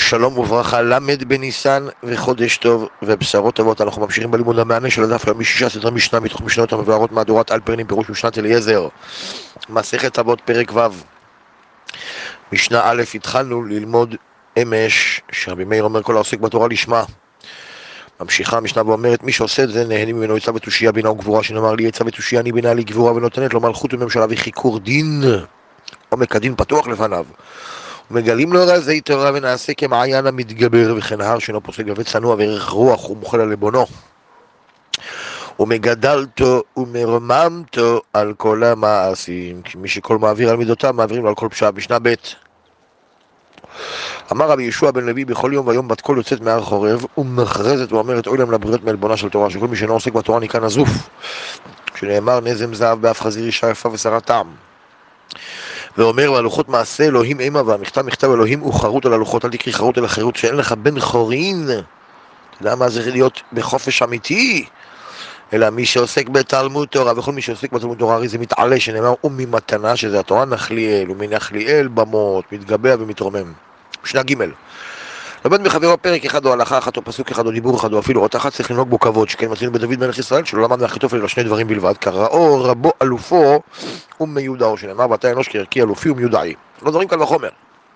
שלום וברכה, למד בניסן וחודש טוב ובשורות טובות. אנחנו ממשיכים בלימוד המענה של הדף היום משישה סדרי משנה מתוך משנות המבוארות מהדורת אלפרנים פירוש משנת אליעזר, מסכת אבות פרק ו'. משנה א', התחלנו ללמוד אמש שרבי מאיר אומר כל העוסק בתורה לשמה. ממשיכה המשנה ואומרת מי שעושה את זה נהנים ממנו עצה ותושייה בינה וגבורה, שנאמר לי עצה ותושייה אני בינה לי גבורה, ונותנת לו מלכות וממשלה וחיקור דין, עומק הדין פתוח לפניו. ומגלים לו רזי תורה ונעשה כמעיין המתגבר וכן הר שאינו פוסק וצנוע וערך רוח ומוחל על לבונו, ומגדלתו ומרוממתו על כל המעשים, מי שכל מעביר על מידותיו מעבירים לו על כל פשע. משנה ב', אמר רבי ישוע בן לוי בכל יום ויום בת קול יוצאת מהר חורב ומכרזת ואומרת אוי להם לבריות מעלבונה של תורה, שכל מי שאינו עוסק בתורה נקרא נזוף, שנאמר נזם זהב באף חזיר אישה יפה ושרת טעם. ואומר והלוחות מעשה אלוהים אימה והמכתב מכתב אלוהים הוא חרוט על הלוחות, אל תקריא חרוט אלא חירות, שאין לך בן חורין. אתה יודע מה זה להיות בחופש אמיתי? אלא מי שעוסק בתלמוד תורה, וכל מי שעוסק בתלמוד תורה הרי זה מתעלה, שנאמר וממתנה, שזה התורה נחליאל, ומנחליאל במות, מתגבע ומתרומם. משנה ג', לומד מחברו פרק אחד או הלכה אחת או פסוק אחד או דיבור אחד או אפילו אות אחת צריך לנהוג בו כבוד, שכן מצינו בדוד מלך ישראל שלא למד מאחיתופל אלא שני דברים בלבד, קראו רבו אלופו ומיודעו, שנאמר ואתה אנוש כערכי אלופי ומיודעי, לא דברים קל וחומר.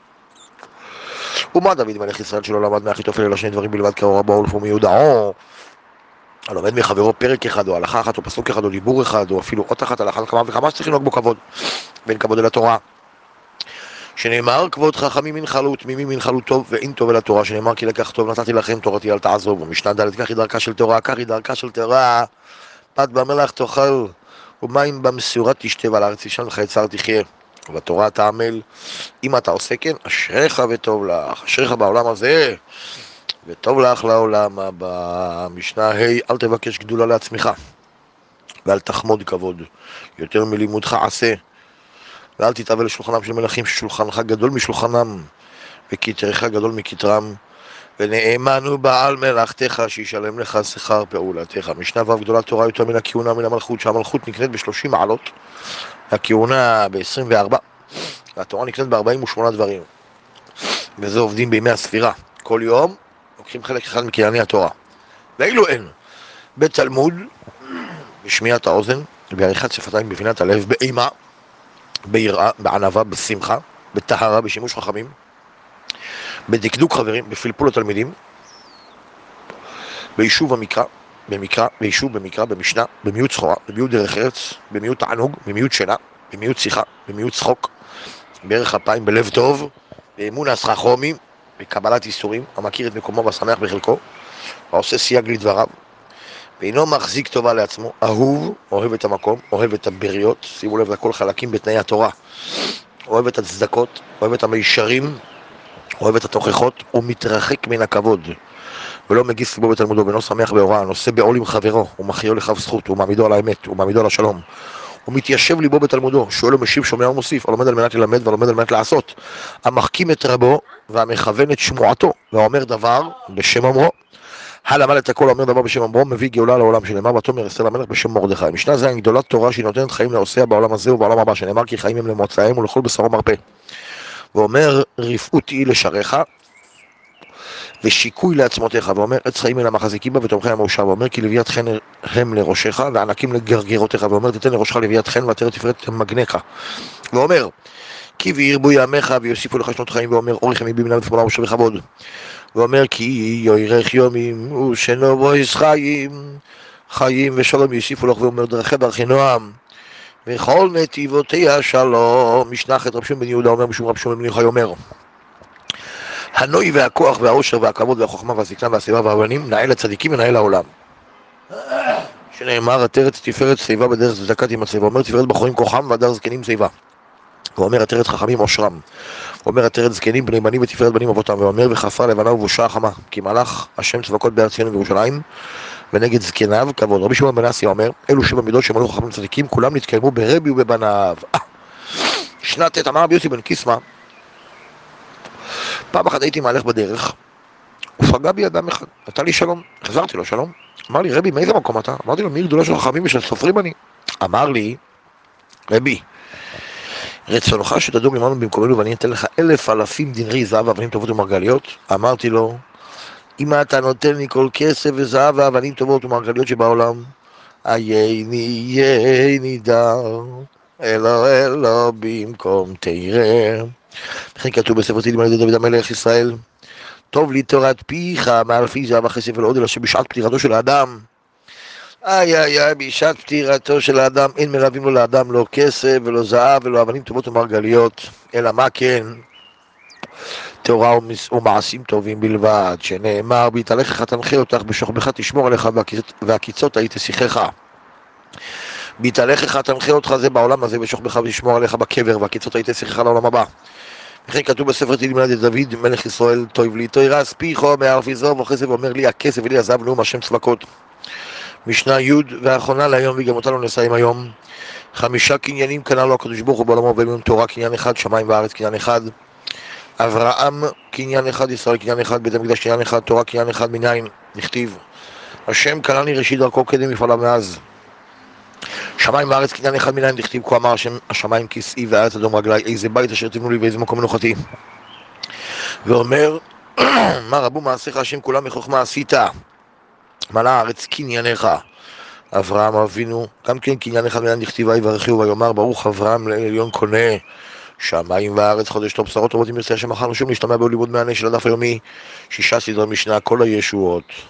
ומה דוד מלך ישראל שלא למד מאחיתופל אלא שני דברים בלבד, קראו רבו אלופו ומיודעו? הלומד מחברו פרק אחד או הלכה אחת או פסוק אחד או דיבור אחד או אפילו אות אחת, הלכה כמה וכמה שצריך לנהוג בו כבוד, ואין כבוד אל התורה, שנאמר כבוד חכמים ינחלו ותמימים ינחלו טוב ואין טוב אל התורה, שנאמר כי לקח טוב נתתי לכם תורתי אל תעזוב. ומשנה ד' כך היא דרכה של תורה, כך היא דרכה של תורה, פת במלח תאכל ומים במשורה תשתה ועל הארץ ישן לך יצר תחיה, ובתורה תעמל. אם אתה עושה כן אשריך וטוב לך, אשריך בעולם הזה וטוב לך לעולם הבא. משנה ה', אל תבקש גדולה לעצמך ואל תחמוד כבוד יותר מלימודך עשה, ואל תתאווה לשולחנם של מלכים ששולחנך גדול משולחנם וכתרך גדול מכתרם, ונאמן הוא בעל מלאכתך שישלם לך שכר פעולתך. משנה ו', גדולה תורה יותר מן הכהונה מן המלכות, שהמלכות נקנית ב30 מעלות, הכהונה ב24, והתורה נקנית ב48 דברים, וזה עובדים בימי הספירה, כל יום לוקחים חלק אחד מקנייני התורה. ואילו אין בתלמוד, בשמיעת האוזן, בעריכת שפתיים, בבינת הלב, באימה, ביראה, בענווה, בשמחה, בטהרה, בשימוש חכמים, בדקדוק חברים, בפלפול התלמידים, ביישוב המקרא, ביישוב במקרא, במשנה, במיעוט סחורה, במיעוט דרך ארץ, במיעוט תענוג, במיעוט שינה, במיעוט שיחה, במיעוט צחוק, בערך אפיים, בלב טוב, באמון הסחרחומי, בקבלת איסורים, המכיר את מקומו והשמח בחלקו, העושה סייג לדבריו, ואינו מחזיק טובה לעצמו, אהוב, אוהב את המקום, אוהב את הבריות, שימו לב לכל חלקים בתנאי התורה, אוהב את הצדקות, אוהב את המישרים, אוהב את התוכחות, ומתרחק מן הכבוד, ולא מגיס בו בתלמודו, ואינו שמח בהוראה, נושא בעול עם חברו, ומחיו לכף זכות, ומעמידו על האמת, ומעמידו על השלום, ומתיישב ליבו בתלמודו, שואל ומשיב, שומע ומוסיף, הלומד על מנת ללמד והלומד על מנת לעשות, המחכים את רבו, והמכוון את שמועתו, והאומר דבר בשם אמרו, הלמד את הכל, אומר דבר בשם אמרו, מביא גאולה לעולם, שנאמר ותאמר אסתר למלך בשם מרדכי. משנה ז', גדולת תורה שהיא נותנת חיים לעושיה בעולם הזה ובעולם הבא, שנאמר כי חיים הם למוצאיהם ולכל בשרו מרפא. ואומר רפאות היא לשעריך ושיקוי לעצמותיך, ואומר עץ חיים אל המחזיקים בה ותומכי המאושר, ואומר כי לוויית חן הם לראשך וענקים לגרגרותיך, ואומר תתן לראשך לוויית חן ועטרת תפארת מגנך, ואומר כי וירבו ימיך ויוסיפו לך שנות חיים, ואומר אורך ימים בבינה ותמונה ושר בכבוד, ואומר כי יאריך ימים ושנבויס חיים, חיים ושלום יוסיפו לך, ואומר דרכי ברכי נועם וכל נתיבותיה שלום. משנה ח', רב שמעון בן יהודה אומר משום רב שמעון בן יוחאי אומר הנוי והכוח והעושר והכבוד והחוכמה והזקנה והשיבה והבנים נאה לצדיקים ונאה לעולם, שנאמר עטרת תפארת שיבה בדרך צדקה תימצא, ואומר תפארת בחורים כוחם והדר זקנים שיבה, ואומר עטרת חכמים עושרם, ואומר עטרת זקנים בני בנים ותפארת בנים אבותם, ואומר וחפרה לבנה ובושה חמה כי מלך השם צבקות בארץ ציון וירושלים ונגד זקניו כבוד. רבי שמעון בן אסיה אומר אלו שבע מידות שמלאו חכמים צדיקים כולם נתקיימו ברבי ובבניו. שנת אמר רבי יוסי בן קיסמא, פעם אחת הייתי מהלך בדרך ופגע בי אדם אחד, נתן לי שלום, חזרתי לו שלום, אמר לי רבי מאיזה מקום אתה? אמרתי לו מעיר גדולה של חכמים ושל סופרים אני. אמר לי רבי רצונך שתדור עמנו במקומנו ואני אתן לך 1,000 דינרי זהב ואבנים טובות ומרגליות? אמרתי לו, אם אתה נותן לי כל כסף וזהב ואבנים טובות ומרגליות שבעולם, עייני דר, אלו במקום תראה. וכן כתוב בספר תהילים על ידי דוד המלך ישראל, טוב לי תורת פיך מאלפי זהב וכסף ולעוד, אלא שבשעת פטירתו של האדם, בשעת פטירתו של האדם אין מלווים לו לאדם לא כסף ולא זהב ולא אבנים טובות ומרגליות, אלא מה כן? תורה ומעשים טובים בלבד, שנאמר, בהתהלכך תנחה אותך, בשוכבך תשמור עליך, והקיצות היית תשיחך. בהתהלכך תנחה אותך זה בעולם הזה, בשוכבך תשמור עליך בקבר, והקיצות היית תשיחך לעולם הבא. וכן כתוב בספר תהילים על ידי דוד מלך ישראל, טוב לי תוירס פיך מאלפי זהב וכסף, ואומר לי הכסף ולי הזהב נאום השם צבקות. משנה י' ואחרונה להיום, וגם אותנו נסיים היום. 5 קניינים קנה לו הקדוש ברוך הוא בעולמו, ואלוהים תורה קניין אחד, שמיים וארץ קניין אחד, אברהם קניין אחד, ישראל קניין אחד, בית המקדש קניין אחד, תורה קניין אחד, מניין נכתיב השם קנני ראשית דרכו קדם מפעליו מאז. שמיים וארץ קניין אחד, מניין נכתיב כה אמר השם השמיים כסאי והארץ אדום רגלי, איזה בית אשר תבנו לי ואיזה מקום מנוחתי. ואומר מה רבו מעשיך השם כולם מחוכמה עשית, מלא הארץ קנייניך. אברהם אבינו גם כן קניין אחד, מניין נכתיב ויברכהו ויאמר ברוך אברהם לעליון קונה שמיים וארץ חודש טוב בשורות טובות אם ירצה השם מחר שוב להשתמע בעוד לימוד מהנה של הדף היומי 6 סדרי משנה כל הישועות.